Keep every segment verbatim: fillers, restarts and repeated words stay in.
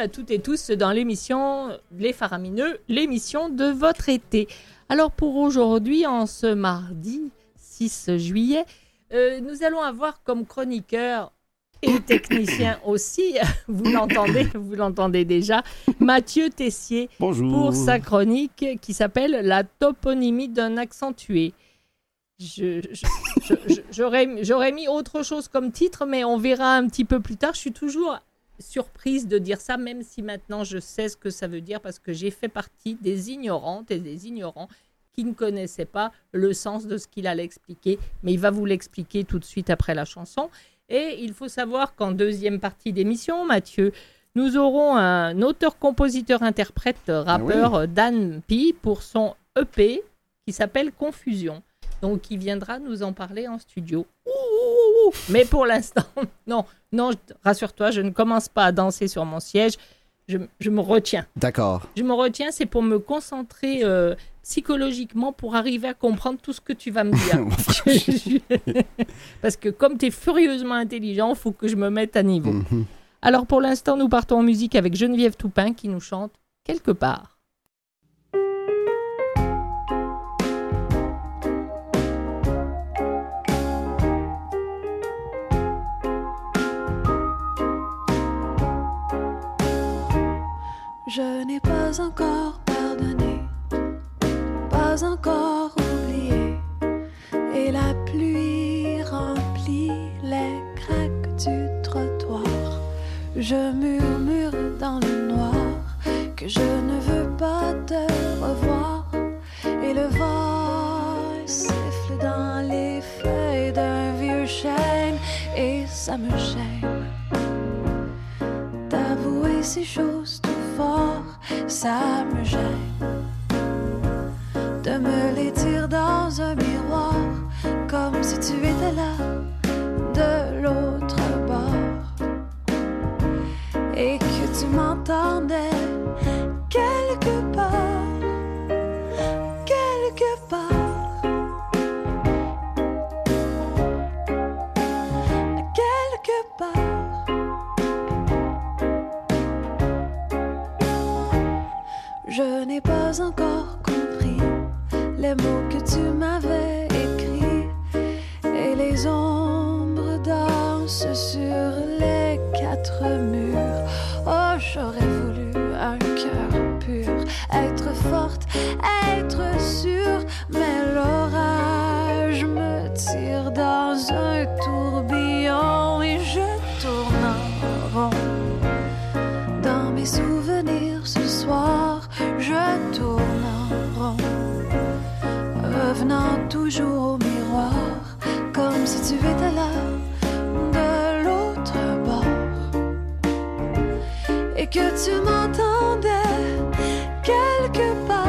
à toutes et tous dans l'émission Les Faramineux, l'émission de votre été. Alors pour aujourd'hui, en ce mardi six juillet, euh, nous allons avoir comme chroniqueur et technicien aussi, vous l'entendez, vous l'entendez déjà, Mathieu Tessier. Bonjour. Pour sa chronique qui s'appelle « La toponymie d'un accentué ». Je, je, je, je, j'aurais, j'aurais mis autre chose comme titre, mais on verra un petit peu plus tard. Je suis toujours surprise de dire ça, même si maintenant je sais ce que ça veut dire, parce que j'ai fait partie des ignorantes et des ignorants qui ne connaissaient pas le sens de ce qu'il allait expliquer. Mais il va vous l'expliquer tout de suite après la chanson. Et il faut savoir qu'en deuxième partie d'émission, Mathieu, nous aurons un auteur, compositeur, interprète, rappeur, ah oui. Dan P, pour son E P qui s'appelle Confusion. Donc, il viendra nous en parler en studio. Ouh, ouh, ouh. Mais pour l'instant, non, non, rassure-toi, je ne commence pas à danser sur mon siège. Je, je me retiens. D'accord. Je me retiens, c'est pour me concentrer euh, psychologiquement pour arriver à comprendre tout ce que tu vas me dire. Parce que comme tu es furieusement intelligent, il faut que je me mette à niveau. Mm-hmm. Alors, pour l'instant, nous partons en musique avec Geneviève Toupin qui nous chante « Quelque part ». Je n'ai pas encore pardonné, pas encore oublié, et la pluie remplit les craques du trottoir. Je murmure dans le noir que je ne veux pas te revoir, et le vent siffle dans les feuilles d'un vieux chêne, et ça me gêne d'avouer ces choses tout fort, ça me gêne de me les dire dans un miroir, comme si tu étais là de l'autre bord et que tu m'entendais quelque part, quelque part, quelque part. Je n'ai pas encore compris les mots que tu m'avais écrits, et les ombres dansent sur les quatre murs. Oh, j'aurais voulu un cœur pur, être forte, être sûre, mais l'orage me tire dans un tourbillon et je tourne en rond dans mes souvenirs ce soir. Je tourne en rond, revenant toujours au miroir, comme si tu étais là de l'autre bord et que tu m'entendais quelque part.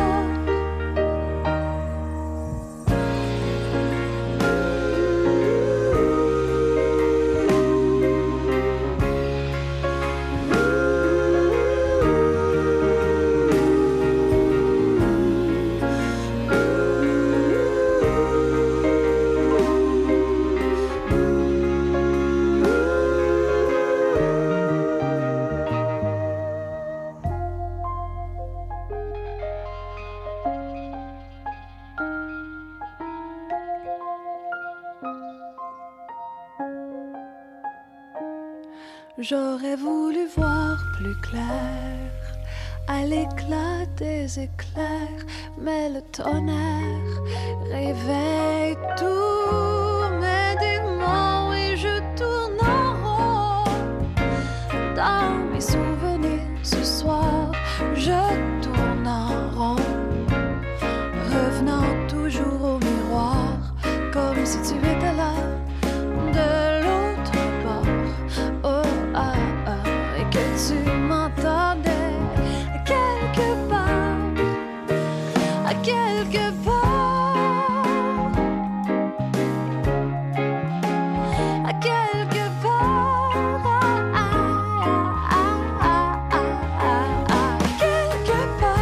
J'aurais voulu voir plus clair à l'éclat des éclairs, mais le tonnerre réveille tous mes démons et je tourne en rond dans mes souvenirs ce soir. Je tourne en rond, revenant toujours au miroir, comme si tu étais là de l'autre bord. Oh, ah, ah, et que tu m'entendais quelque part, à quelque part, à quelque part, ah, ah, ah, ah, ah, ah, quelque part.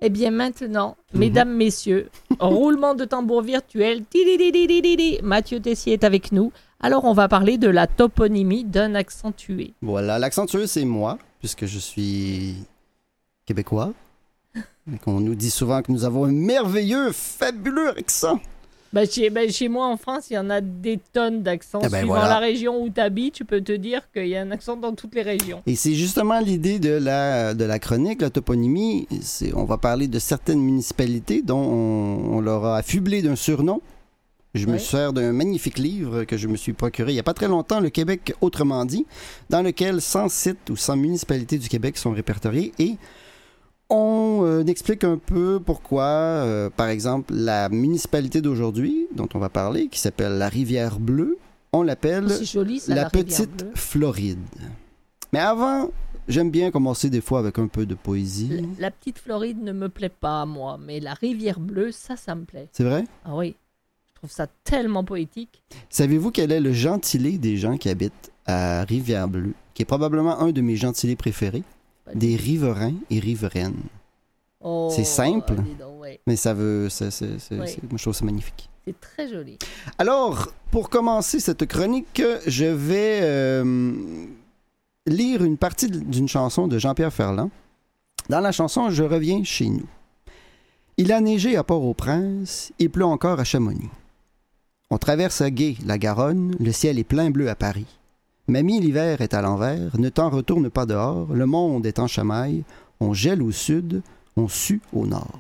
Eh bien maintenant, mm-hmm. mesdames, messieurs, roulement de tambour virtuel. Tididididididi. Mathieu Tessier est avec nous. Alors on va parler de la toponymie d'un accentué. Voilà, l'accentué c'est moi, puisque je suis québécois. Et qu'on nous dit souvent que nous avons un merveilleux, fabuleux accent. Ben chez, ben chez moi en France, il y en a des tonnes d'accents. Eh ben Suivant voilà. la région où tu habites, tu peux te dire qu'il y a un accent dans toutes les régions. Et c'est justement l'idée de la, de la chronique, la toponymie. C'est, on va parler de certaines municipalités dont on, on leur a affublé d'un surnom. Je oui. me sers d'un magnifique livre que je me suis procuré il n'y a pas très longtemps, Le Québec autrement dit, dans lequel cent sites ou cent municipalités du Québec sont répertoriées et on euh, explique un peu pourquoi, euh, par exemple, la municipalité d'aujourd'hui, dont on va parler, qui s'appelle la Rivière-Bleue, on l'appelle joli, ça, la, la Petite Floride. Mais avant, j'aime bien commencer des fois avec un peu de poésie. La, la Petite Floride ne me plaît pas à moi, mais la Rivière-Bleue, ça, ça me plaît. C'est vrai? Ah oui, je trouve ça tellement poétique. Savez-vous quel est le gentilé des gens qui habitent à Rivière-Bleue, qui est probablement un de mes gentilés préférés? Des riverains et riveraines. Oh, c'est simple, donc, ouais. mais ça veut... C'est, c'est, c'est, ouais. c'est, moi, je trouve ça magnifique. C'est très joli. Alors, pour commencer cette chronique, je vais euh, lire une partie d'une chanson de Jean-Pierre Ferland. Dans la chanson « Je reviens chez nous ». Il a neigé à Port-au-Prince, il pleut encore à Chamonix. On traverse à Gay la Garonne, le ciel est plein bleu à Paris. Mamie, l'hiver est à l'envers, ne t'en retourne pas dehors, le monde est en chamaille, on gèle au sud, on sue au nord.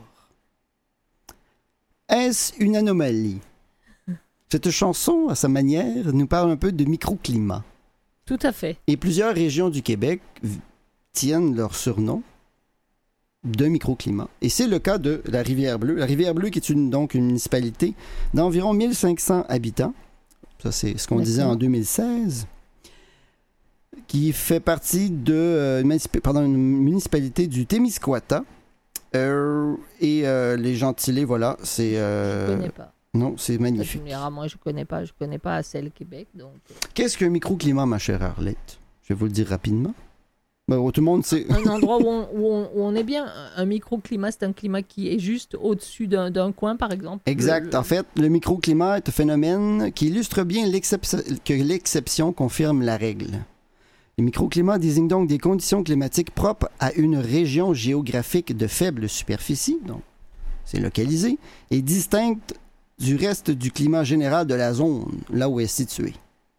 Est-ce une anomalie? Cette chanson, à sa manière, nous parle un peu de microclimat. Tout à fait. Et plusieurs régions du Québec tiennent leur surnom de microclimat. Et c'est le cas de la Rivière-Bleue. La Rivière-Bleue qui est une, donc une municipalité d'environ mille cinq cents habitants. Ça, c'est ce qu'on D'accord. disait en deux mille seize. Qui fait partie de euh, municip- pardon, une municipalité du Témiscouata. Euh, et euh, les gentilés, voilà, c'est... Euh... Je ne connais pas. Non, c'est magnifique. Ça, moi, je ne connais pas. Je connais pas assez le Québec. Donc... Qu'est-ce qu'un microclimat, ma chère Arlette? Je vais vous le dire rapidement. Ben, tout le monde sait. Un endroit où on, où, on, où on est bien. Un microclimat, c'est un climat qui est juste au-dessus d'un, d'un coin, par exemple. Exact. Le... En fait, le microclimat est un phénomène qui illustre bien l'exception, que l'exception confirme la règle. Le microclimat désigne donc des conditions climatiques propres à une région géographique de faible superficie, donc c'est localisé, et distincte du reste du climat général de la zone, là où elle est située.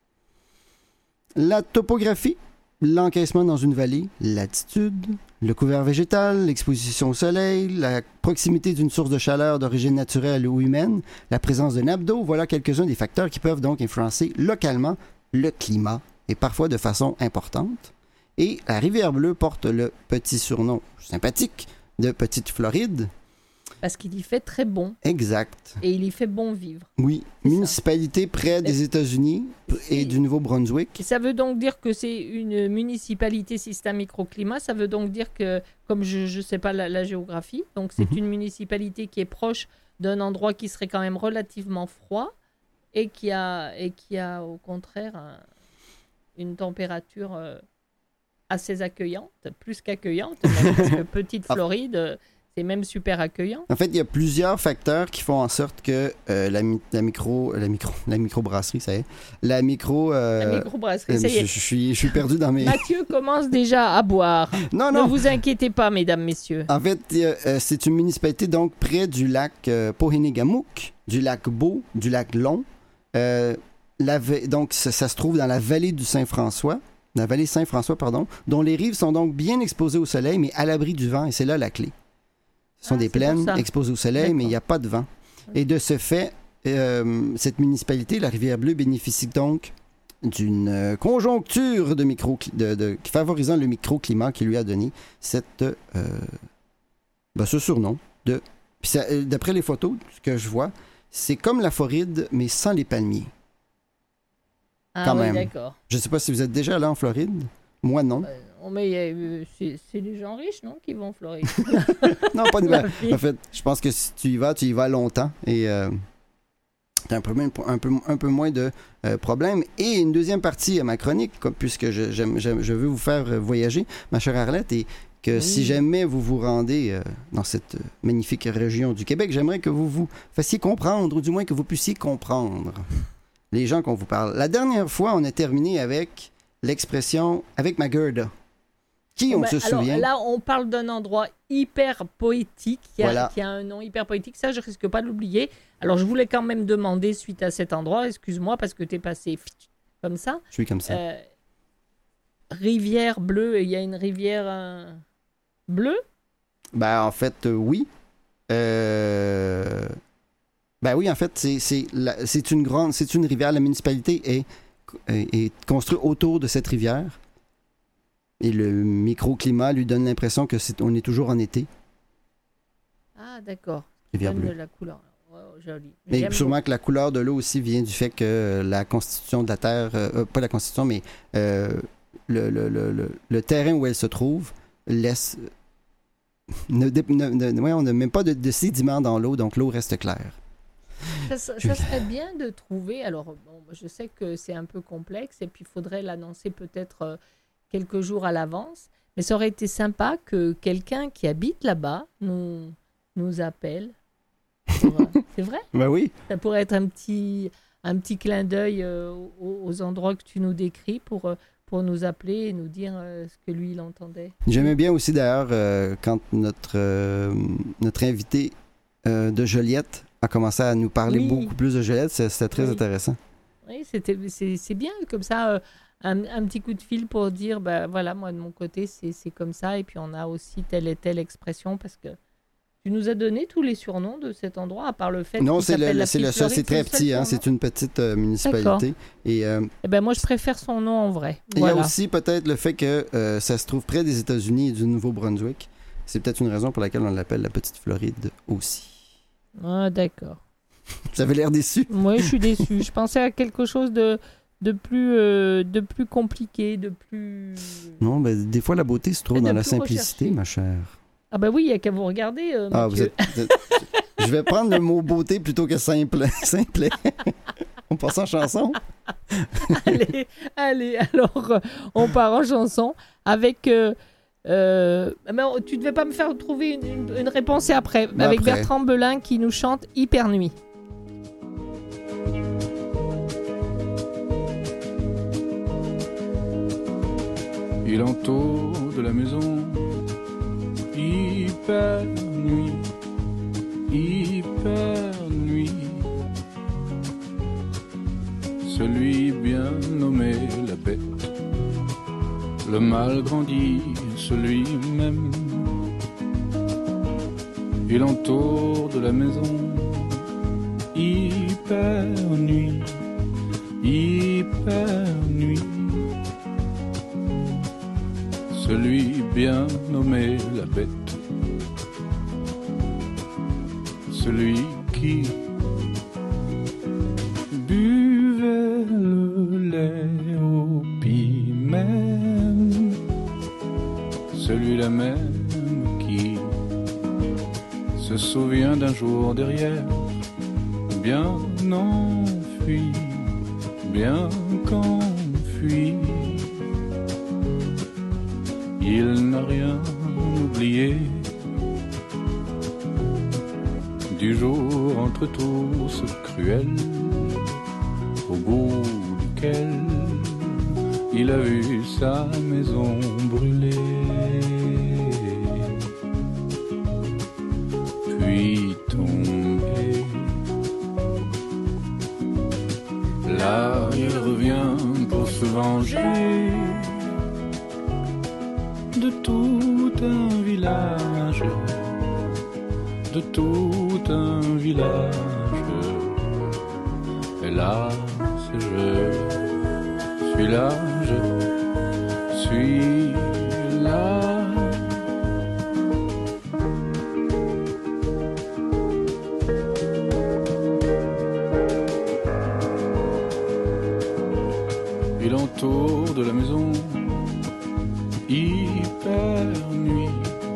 La topographie, l'encaissement dans une vallée, l'altitude, le couvert végétal, l'exposition au soleil, la proximité d'une source de chaleur d'origine naturelle ou humaine, la présence de nappes d'eau, voilà quelques-uns des facteurs qui peuvent donc influencer localement le climat et parfois de façon importante. Et la Rivière-Bleue porte le petit surnom sympathique de Petite Floride. Parce qu'il y fait très bon. Exact. Et il y fait bon vivre. Oui, c'est municipalité ça. Près des États-Unis et du Nouveau-Brunswick. Et ça veut donc dire que c'est une municipalité système microclimat. Ça veut donc dire que, comme je ne sais pas la, la géographie, donc c'est mm-hmm. une municipalité qui est proche d'un endroit qui serait quand même relativement froid et qui a, et qui a au contraire un, une température euh, assez accueillante, plus qu'accueillante, parce que Petite Floride, c'est même super accueillant. En fait, il y a plusieurs facteurs qui font en sorte que euh, la, la micro, la micro, la microbrasserie, ça y est, la micro, euh, la microbrasserie, ça y est. Je, je suis, je suis perdu dans mes. Mathieu commence déjà à boire. Non, non. Ne vous inquiétez pas, mesdames, messieurs. En fait, euh, c'est une municipalité donc près du lac euh, Pohénégamouk, du lac Beau, du lac Long. Euh, La, donc, ça, ça se trouve dans la vallée du Saint-François, la vallée Saint-François, pardon, dont les rives sont donc bien exposées au soleil, mais à l'abri du vent, et c'est là la clé. Ce sont ah, des plaines exposées au soleil, D'accord. mais il n'y a pas de vent. Et de ce fait, euh, cette municipalité, la Rivière-Bleue, bénéficie donc d'une conjoncture de micro, de, de, favorisant le microclimat qui lui a donné cette, euh, ben, ce surnom. De, puis ça, d'après les photos que je vois, c'est comme la Floride, mais sans les palmiers. Ah, quand oui, même. D'accord. Je ne sais pas si vous êtes déjà allé en Floride. Moi, non. Euh, non mais euh, c'est, c'est les gens riches, non, qui vont en Floride. Non, pas de mal. En fait, je pense que si tu y vas, tu y vas longtemps et euh, tu as un peu, un, peu, un peu moins de euh, problèmes. Et une deuxième partie à ma chronique, comme, puisque je, j'aime, j'aime, je veux vous faire voyager, ma chère Arlette, et que Oui. si jamais vous vous rendez euh, dans cette euh, magnifique région du Québec, j'aimerais que vous vous fassiez comprendre, ou du moins que vous puissiez comprendre les gens qu'on vous parle. La dernière fois, on a terminé avec l'expression « avec ma Gerda ». Qui, on Ben, se alors, souvient? là, on parle d'un endroit hyper poétique, qui a, Voilà. qui a un nom hyper poétique. Ça, je risque pas de l'oublier. Alors, je voulais quand même demander, suite à cet endroit, excuse-moi, parce que tu es passé comme ça. Je suis comme ça. Euh, rivière bleue, il y a une rivière euh, bleue? Ben, en fait, euh, oui. Euh... Ben oui, en fait, c'est, c'est, la- c'est une grande, c'est une rivière. La municipalité est, est, est construite autour de cette rivière. Et le microclimat lui donne l'impression que c'est, on est toujours en été. Ah, d'accord. Rivière Donne bleue. de la couleur. Ouais, joli. Mais J'aime sûrement que la couleur de l'eau aussi vient du fait que la constitution de la Terre, euh, euh, pas la constitution, mais euh, le, le, le, le, le terrain où elle se trouve laisse... Ne, dé- ne, ne- ouais, on n'a même pas de, de sédiments dans l'eau, donc l'eau reste claire. Ça, ça- ça serait bien de trouver. Alors, bon, je sais que c'est un peu complexe et puis il faudrait l'annoncer peut-être euh, quelques jours à l'avance. Mais ça aurait été sympa que quelqu'un qui habite là-bas nous, nous appelle. Pour, euh, c'est vrai? Ben oui. Ça pourrait être un petit, un petit clin d'œil euh, aux, aux endroits que tu nous décris pour, euh, pour nous appeler et nous dire euh, ce que lui, il entendait. J'aimais bien aussi d'ailleurs euh, quand notre, euh, notre invité euh, de Joliette a commencé à nous parler Oui. beaucoup plus de Joliette. C'est- C'était très Oui. intéressant. Oui, c'était, c'est, c'est bien comme ça, euh, un, un petit coup de fil pour dire, bah, voilà, moi de mon côté, c'est, c'est comme ça. Et puis on a aussi telle et telle expression parce que tu nous as donné tous les surnoms de cet endroit, à part le fait Non, qu'il c'est s'appelle le, la c'est le Petite seul, c'est Floride, très le seul petit, hein, surnom. c'est une petite euh, municipalité. Et euh, Eh ben moi, je préfère son nom en vrai. il y Voilà. a aussi peut-être le fait que euh, ça se trouve près des États-Unis et du Nouveau-Brunswick. C'est peut-être une raison pour laquelle on l'appelle la Petite Floride aussi. Ah, d'accord. Vous avez l'air déçu. Moi, je suis déçu. Je pensais à quelque chose de, de, plus, euh, de plus compliqué, de plus... Non, ben, des fois, la beauté se trouve Et de dans la plus simplicité, recherché. ma chère. Ah ben oui, il n'y a qu'à vous regarder, euh, Ah, vous Mathieu. êtes... Je vais prendre le mot beauté plutôt que simple. Simplet. On passe en chanson? allez, allez, alors euh, on part en chanson avec... Euh, euh, mais on- tu ne devais pas me faire trouver une, une- une réponse et après, Ben avec après. Bertrand Belin qui nous chante Hyper Nuit. Il entoure de la maison, hyper nuit, hyper nuit. Celui bien nommé la bête, le mal grandit, celui même. Il entoure de la maison, hyper nuit, hyper nuit. Celui bien nommé la bête, celui qui buvait le lait au piment, celui-là même qui se souvient d'un jour derrière, bien enfui, bien qu'enfui. Il n'a rien oublié du jour entre tous cruel, au bout duquel il a vu sa maison brûler. Puis tomber. Là, il revient pour se venger de tout un village, de tout un village. Hélas, je suis là, je suis là. Il entoure de la maison, hyper nuit,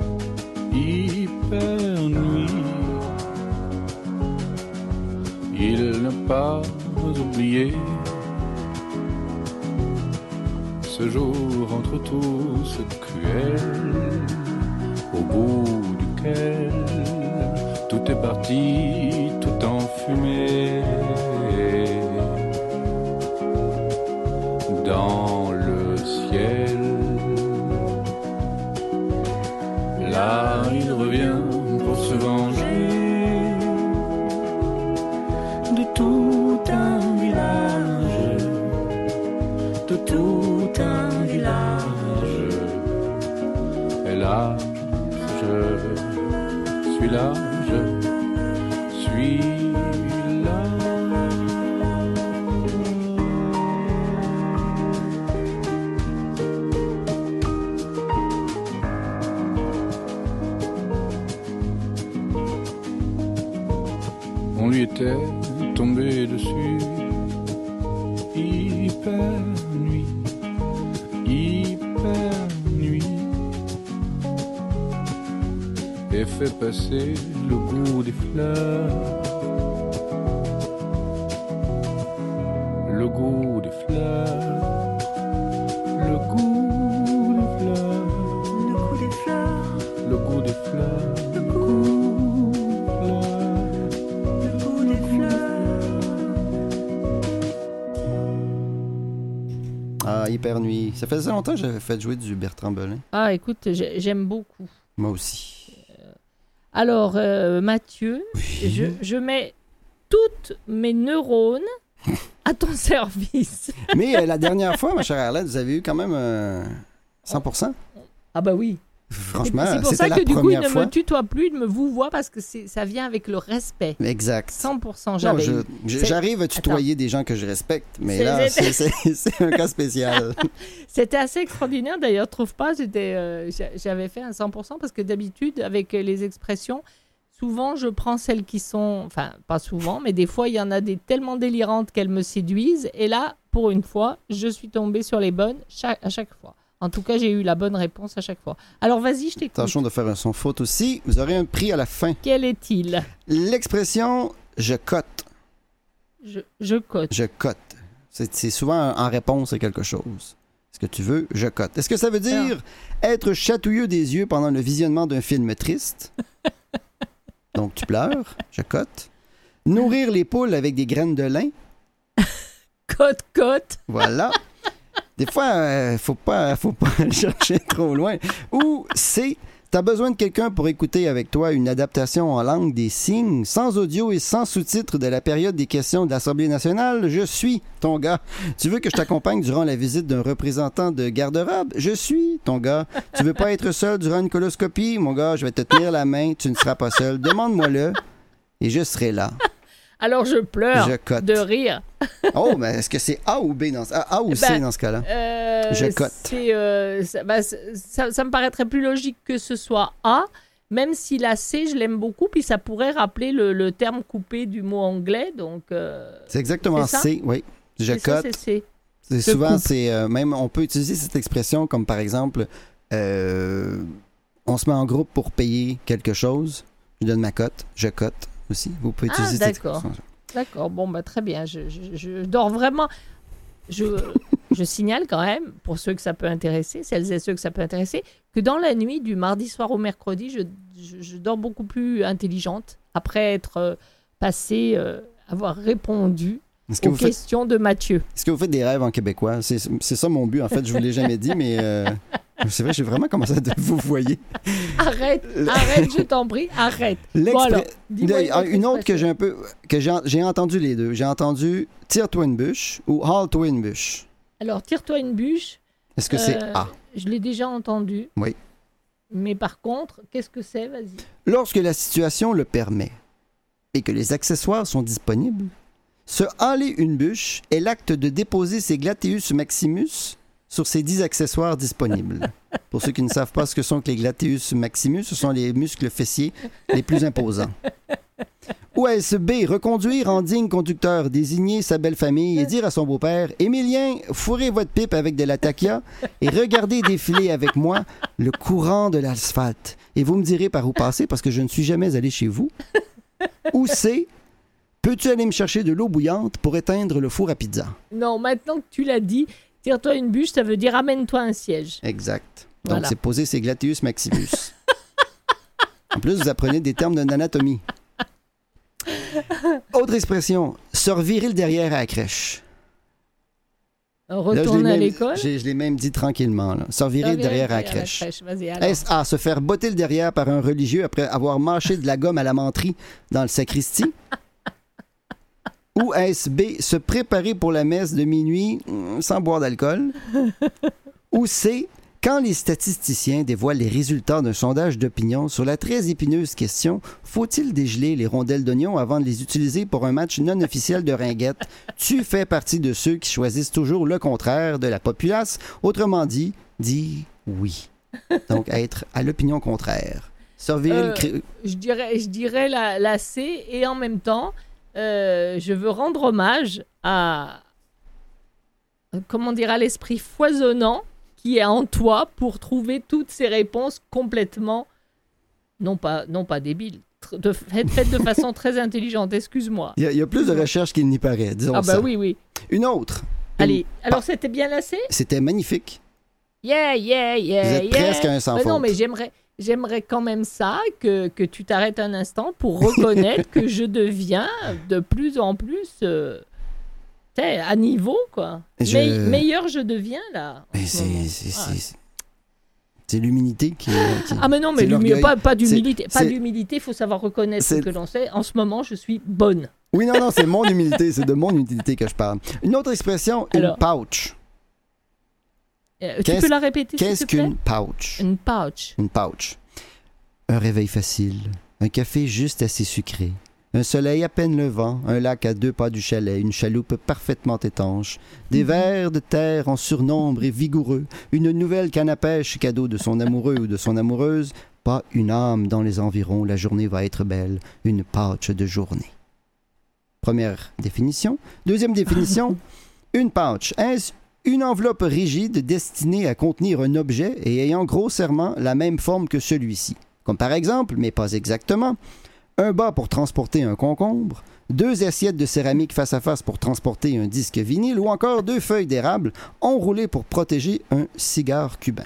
hyper nuit. Il n'a pas oublié ce jour entre tous cruel, au bout duquel tout est parti, tout en fumée. Dans le ciel, là il revient pour se venger de tout un village, de tout un village. Et là, je suis là, je suis là. On lui était tombé dessus, hyper nuit, hyper nuit, et fait passer le goût des fleurs, le goût des fleurs, le goût des fleurs, Le goût des fleurs, le goût des fleurs, le le goût, goût des fleurs. le goût des fleurs. Ah, Hyper Nuit. Ça faisait longtemps que j'avais fait jouer du Bertrand Belin. Ah, écoute, j'ai- j'aime beaucoup. Moi aussi. Alors, euh, Mathieu, je, je mets toutes mes neurones à ton service. Mais euh, la dernière fois, ma chère Arlette, vous avez eu quand même euh, cent pour cent. Ah bah oui. Franchement, C'est pour c'était ça la que du coup, il première ne fois. me tutoie plus, il ne me vouvoie parce que c'est- ça vient avec le respect. Exact. cent pour cent Non, j'avais je- eu. je- C'est- J'arrive à tutoyer des gens que je respecte, mais C'est- là, c'est- c'est c'est- c'est un cas spécial. C'était assez extraordinaire d'ailleurs, trouve pas. J'étais, euh, j'a- j'avais fait un cent pour cent parce que d'habitude, avec les expressions, souvent je prends celles qui sont, enfin pas souvent, mais des fois il y en a des tellement délirantes qu'elles me séduisent. Et là, pour une fois, je suis tombée sur les bonnes cha- à chaque fois. En tout cas, j'ai eu la bonne réponse à chaque fois. Alors vas-y, je t'écoute. Attention de faire un son faute aussi. Vous aurez un prix à la fin. Quel est-il? L'expression « je cote Je, je cote. ». Je cote. C'est c'est souvent en réponse à quelque chose. Est-ce que tu veux? Je cote. Est-ce que ça veut dire être chatouilleux des yeux pendant le visionnement d'un film triste? Donc tu pleures? Je cote. Nourrir les poules avec des graines de lin? Cote, cote. Voilà. Des fois, euh, faut pas, faut pas chercher trop loin. Ou c'est, t'as besoin de quelqu'un pour écouter avec toi une adaptation en langue des signes, sans audio et sans sous-titres de la période des questions de l'Assemblée nationale. Je suis ton gars. Tu veux que je t'accompagne durant la visite d'un représentant de garde-robe? Je suis ton gars. Tu veux pas être seul durant une coloscopie? Mon gars, je vais te tenir la main. Tu ne seras pas seul. Demande-moi-le et je serai là. Alors je pleure Je cote. de rire. Oh, mais est-ce que c'est A ou B dans ce... A ou C Ben, dans ce cas-là? Euh, Je cote. c'est, euh, ça, bah, c'est- ça, ça me paraîtrait plus logique que ce soit A, même si la C, je l'aime beaucoup, puis ça pourrait rappeler le, le terme coupé du mot anglais. Donc, euh, C'est exactement c'est ça? C, oui. Je c'est ça, cote. c'est C. C'est Je souvent, coupe. c'est euh, même, on peut utiliser cette expression comme par exemple, euh, on se met en groupe pour payer quelque chose. Je donne ma cote, je cote aussi. Vous pouvez Ah, utiliser cette d'accord. expression. D'accord, bon, bah, très bien. Je, je- je dors vraiment. Je, je signale quand même, pour ceux que ça peut intéresser, celles et ceux que ça peut intéresser, que dans la nuit du mardi soir au mercredi, je, je- je dors beaucoup plus intelligente après être euh, passée, euh, avoir répondu Est-ce que, aux vous faites, questions de Mathieu. est-ce que vous faites des rêves en québécois? C'est c'est ça mon but, en fait. Je vous l'ai jamais dit, mais euh, c'est vrai, j'ai vraiment commencé à vous voyez. Arrête, arrête, je t'en prie, arrête. Bon, alors, dis-moi Ah, une autre que expression. j'ai un peu, que j'ai j'ai entendu les deux. J'ai entendu tire-toi une bûche ou halle-toi une bûche. Alors, tire-toi une bûche. Est-ce que c'est Euh, A? Je l'ai déjà entendu. Oui. Mais par contre, qu'est-ce que c'est? Vas-y. Lorsque la situation le permet et que les accessoires sont disponibles, se haler une bûche est l'acte de déposer ses gluteus maximus sur ces dix accessoires disponibles. Pour ceux qui ne savent pas ce que sont que les gluteus maximus, ce sont les muscles fessiers les plus imposants. Ou S B, reconduire en digne conducteur, désigner sa belle famille et dire à son beau-père « Émilien, fourrez votre pipe avec de la taquia et regardez défiler avec moi le courant de l'asphalte. Et vous me direz par où passer parce que je ne suis jamais allé chez vous. » Ou C, peux-tu aller me chercher de l'eau bouillante pour éteindre le four à pizza? Non, maintenant que tu l'as dit, tire-toi une bûche, ça veut dire amène-toi un siège. Exact. Donc, Voilà. c'est poser ses gluteus maximus. En plus, vous apprenez des termes d'anatomie. Autre expression, se revirer le derrière à la crèche. Retourner à même, l'école. Je l'ai même dit tranquillement. Là. Se revirer le derrière à la crèche. crèche. Vas-y, alors. Est-ce A, se faire botter le derrière par un religieux après avoir mâché de la gomme à la menterie dans le sacristie? Ou est-ce B, se préparer pour la messe de minuit mm, sans boire d'alcool? Ou C, quand les statisticiens dévoilent les résultats d'un sondage d'opinion sur la très épineuse question « Faut-il dégeler les rondelles d'oignon avant de les utiliser pour un match non officiel de ringuette? » Tu fais partie de ceux qui choisissent toujours le contraire de la populace. Autrement dit, dis oui. Donc, être à l'opinion contraire. Surveiller Euh, le... cré- je dirais, je dirais la, la C, et en même temps, euh, je veux rendre hommage à, comment dire, à l'esprit foisonnant qui est en toi pour trouver toutes ces réponses complètement, non pas, non pas débiles, tr- de, faites, faites de façon très intelligente, excuse-moi. Il y, a, il y a plus de recherches qu'il n'y paraît, disons Ah bah ça. oui, oui. Une autre. Allez, Une- alors c'était bien la C? C'était magnifique. Yeah, yeah, yeah, Vous êtes yeah. presque à un sans Mais non, faute. mais j'aimerais, j'aimerais quand même ça, que, que tu t'arrêtes un instant pour reconnaître que je deviens de plus en plus euh, t'sais, à niveau, quoi. Je- Me- meilleur je deviens, là. en Mais ce c'est, moment. c'est, Ouais. c'est, c'est l'humilité qui, qui- Ah mais non, mais c'est l'humi- l'orgueil. pas, pas d'humilité. C'est- Pas c'est- d'humilité, il faut savoir reconnaître ce c'est- que l'on sait. En ce moment, je suis bonne. Oui, non, non, c'est mon humilité, c'est de mon humilité que je parle. Une autre expression, Alors, une pouch. Euh, tu Qu'est-ce- peux la répéter, s'il Qu'est-ce te plaît? qu'une pouch? Une pouch. Une pouch. Un réveil facile, un café juste assez sucré, un soleil à peine levant, un lac à deux pas du chalet, une chaloupe parfaitement étanche, des vers de terre en surnombre et vigoureux, une nouvelle canne à pêche cadeau de son amoureux ou de son amoureuse, pas une âme dans les environs, la journée va être belle, une pouch de journée. Première définition. Deuxième définition, une pouch. Est-ce une enveloppe rigide destinée à contenir un objet et ayant grossièrement la même forme que celui-ci? Comme par exemple, mais pas exactement, un bas pour transporter un concombre, deux assiettes de céramique face à face pour transporter un disque vinyle ou encore deux feuilles d'érable enroulées pour protéger un cigare cubain.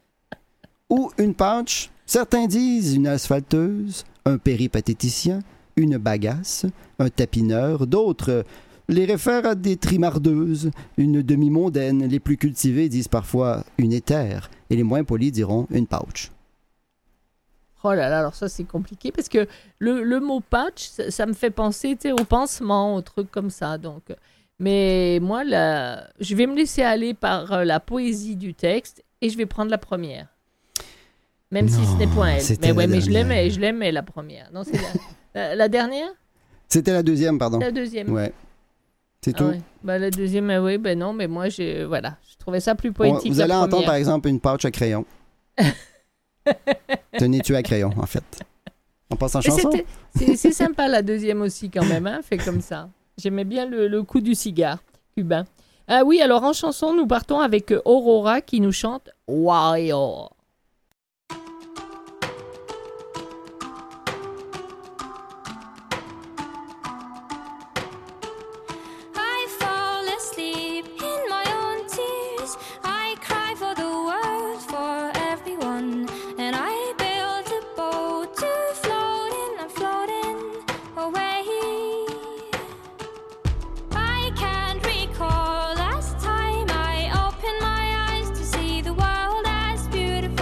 Ou une pouch, certains disent une asphalteuse, un péripatéticien, une bagasse, un tapineur, d'autres les réfèrent à des trimardeuses, une demi-mondaine, les plus cultivés disent parfois une éther et les moins polis diront une pouch. Oh là là, alors ça c'est compliqué parce que le, le mot patch, ça, ça me fait penser tu sais, au pansement, aux trucs comme ça. Donc. Mais moi, là, je vais me laisser aller par euh, la poésie du texte et je vais prendre la première. Même si ce n'est Non, point elle. c'était Mais ouais, la mais je dernière. l'aimais, je l'aimais la première. Non, c'est la, la, la dernière? C'était la deuxième, pardon. La deuxième. Ouais. C'est Ah tout. ouais. Bah, la deuxième, euh, oui, ben non, mais moi, j'ai, voilà, je trouvais ça plus On- poétique. vous la allez entendre première. par exemple une pouch à crayon. Tenez-tu à crayon, en fait. On passe en Et chanson? c'était- C'est, c'est sympa la deuxième aussi quand même, hein, fait comme ça. J'aimais bien le, le coup du cigare cubain. Ah oui, alors en chanson, nous partons avec euh, Aurora qui nous chante Warrior. I fall asleep in my own tears. I cry for the world, for everyone. And I build a boat to float in, I'm floating away. I can't recall last time I opened my eyes to see the world as beautiful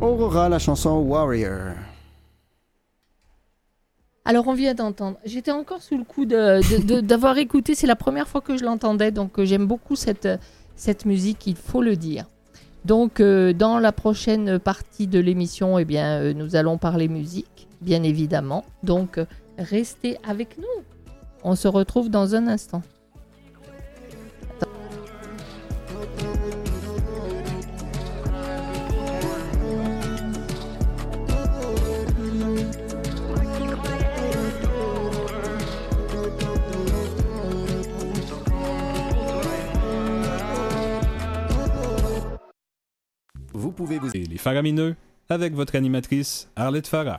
Aurora, la chanson Warrior. Alors, on vient d'entendre. J'étais encore sous le coup de, de, de, d'avoir écouté. C'est la première fois que je l'entendais. Donc, euh, j'aime beaucoup cette, cette musique, il faut le dire. Donc, euh, dans la prochaine partie de l'émission, eh bien, euh, nous allons parler musique, bien évidemment. Donc, euh, restez avec nous. On se retrouve dans un instant. Vous pouvez vous... Et les faramineux avec votre animatrice Arlette Farah.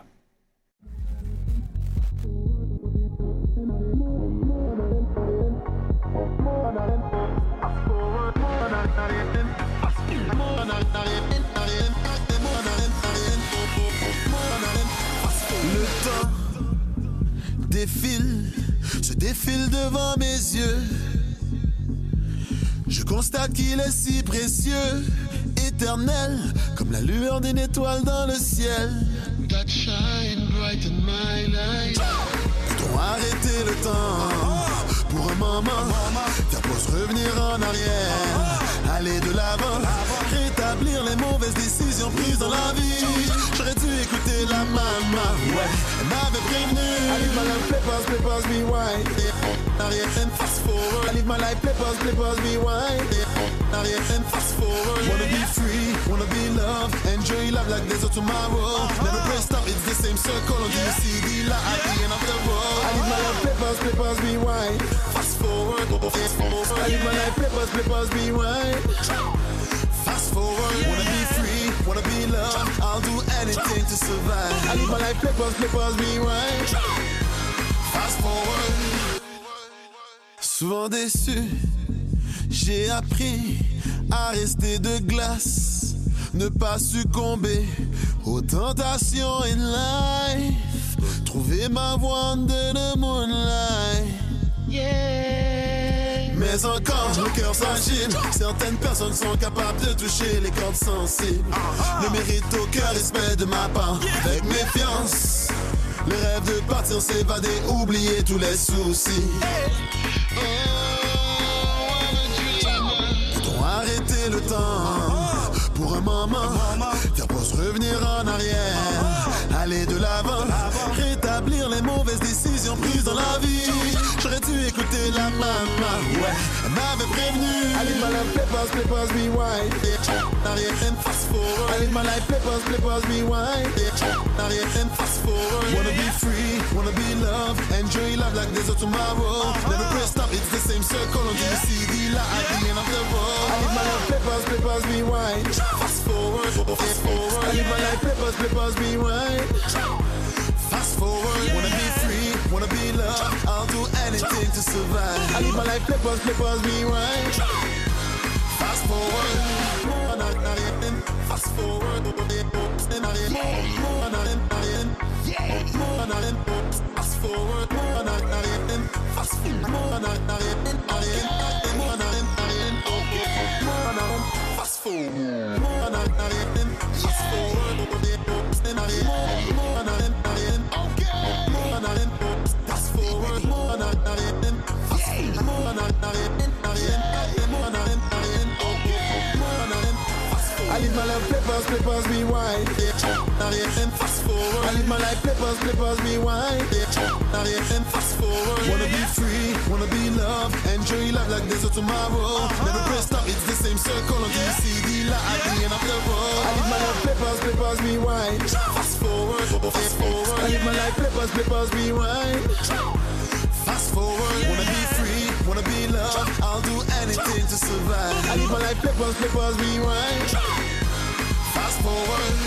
Le temps défile, se défile devant mes yeux. Je constate qu'il est si précieux, éternel, comme la lueur d'une étoile dans le ciel. That shine bright in my life. Peut-on arrêter le temps pour un moment, faire pause, revenir en arrière, aller de l'avant, rétablir les mauvaises décisions prises dans la vie. J'aurais dû écouter la maman, ouais, elle m'avait prévenu. I live my life, play pause, play pause, rewind. Arrière and fast forward. I live my life, play pause, play pause, rewind. Arrière and fast forward. Wanna be free, wanna be loved, enjoy love like there's no tomorrow. Never press stop, it's the same circle until you see the light at the end of the road. I live my life, play pause, play pause, rewind. Fast forward, fast forward. I live my life, play pause, play pause, rewind. Fast forward, wanna be free, wanna be loved, I'll do anything to survive. I live my life, play pause, play pause, rewind. Fast forward. Souvent déçu, j'ai appris à rester de glace, ne pas succomber aux tentations in life, trouver ma voie under the moonlight. Yeah. Mais encore, mon cœur s'agite. Certaines personnes sont capables de toucher les cordes sensibles. Le mérite aucun respect de ma part, avec méfiance. Le rêve de partir, s'évader, oublier tous les soucis. Peut-on arrêter le temps pour un moment, faire pause, revenir en arrière, aller de l'avant, rétablir les mauvaises décisions prises dans la vie. J'aurais dû écouter la maman, ouais, elle m'avait prévenu. I live my life, play pause, play pause, rewind. Arrière and fast forward. I live my life, play pause, play pause, rewind. Arrière and fast forward. Wanna be free, wanna be loved, enjoy love like there's no tomorrow. Never press stop, it's the same circle until you see the light at the end of the road. I live my life, play pause, play pause, rewind. Fast forward, fast forward. I live my life, play pause, play pause, rewind. Fast forward, wanna be free, wanna be loved, I'll do anything to survive. I live my life, play pause, play pause, rewind. Fast forward, fast forward, fast forward, fast I live my life, play pause, play pause, rewind. Arrière and fast forward. I live my life, play pause, play pause, rewind. Arrière and fast forward. Wanna be free, wanna be loved, enjoy love like there's no tomorrow. Never press stop, it's the same circle until you see the light at the end of the road. I live my life, play pause, play pause, rewind. Fast forward, fast forward. I live my life, play pause, play pause, rewind. Fast forward, wanna be free, wanna be loved, I'll do anything to survive. I live my life, play pause, play pause, rewind. Fast forward.